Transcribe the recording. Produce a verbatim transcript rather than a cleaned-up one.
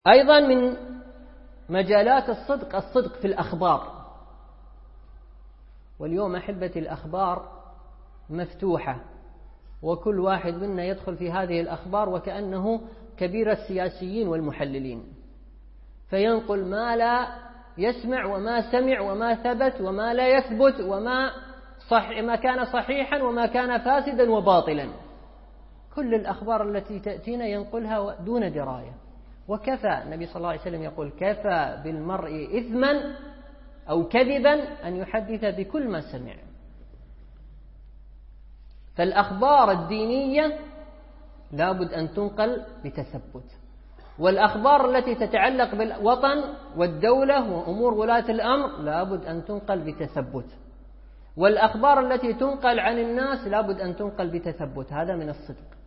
أيضا من مجالات الصدق الصدق في الأخبار. واليوم أحبتي الأخبار مفتوحة، وكل واحد منا يدخل في هذه الأخبار وكأنه كبير السياسيين والمحللين، فينقل ما لا يسمع وما سمع وما ثبت وما لا يثبت وما صح ما كان صحيحا وما كان فاسدا وباطلا. كل الأخبار التي تأتينا ينقلها دون دراية. وكفى، النبي صلى الله عليه وسلم يقول: كفى بالمرء إثما أو كذبا أن يحدث بكل ما سمع. فالأخبار الدينية لابد أن تنقل بتثبت، والأخبار التي تتعلق بالوطن والدولة وأمور ولاة الأمر لابد أن تنقل بتثبت، والأخبار التي تنقل عن الناس لابد أن تنقل بتثبت. هذا من الصدق.